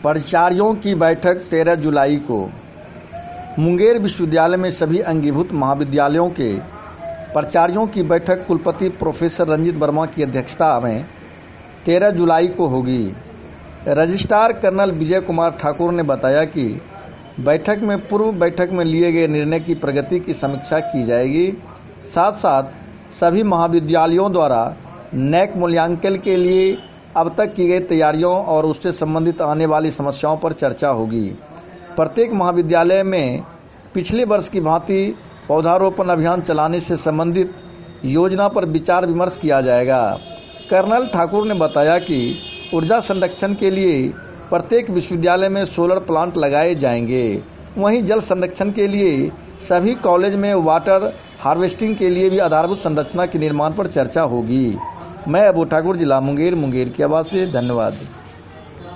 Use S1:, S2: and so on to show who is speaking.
S1: प्राचार्यों की बैठक 13 जुलाई को। मुंगेर विश्वविद्यालय में सभी अंगीभूत महाविद्यालयों के प्राचार्यों की बैठक कुलपति प्रोफेसर रंजीत वर्मा की अध्यक्षता में 13 जुलाई को होगी। रजिस्ट्रार कर्नल विजय कुमार ठाकुर ने बताया कि बैठक में पूर्व बैठक में लिए गए निर्णय की प्रगति की समीक्षा की जाएगी। साथ साथ सभी महाविद्यालयों द्वारा नैक मूल्यांकन के लिए अब तक की गई तैयारियों और उससे संबंधित आने वाली समस्याओं पर चर्चा होगी। प्रत्येक महाविद्यालय में पिछले वर्ष की भांति पौधारोपण अभियान चलाने से संबंधित योजना पर विचार विमर्श किया जाएगा। कर्नल ठाकुर ने बताया कि ऊर्जा संरक्षण के लिए प्रत्येक विश्वविद्यालय में सोलर प्लांट लगाए जाएंगे। वहीं जल संरक्षण के लिए सभी कॉलेज में वाटर हार्वेस्टिंग के लिए भी आधारभूत संरचना के निर्माण पर चर्चा होगी। मैं अबू ठाकुर, जिला मुंगेर की आवाज से धन्यवाद।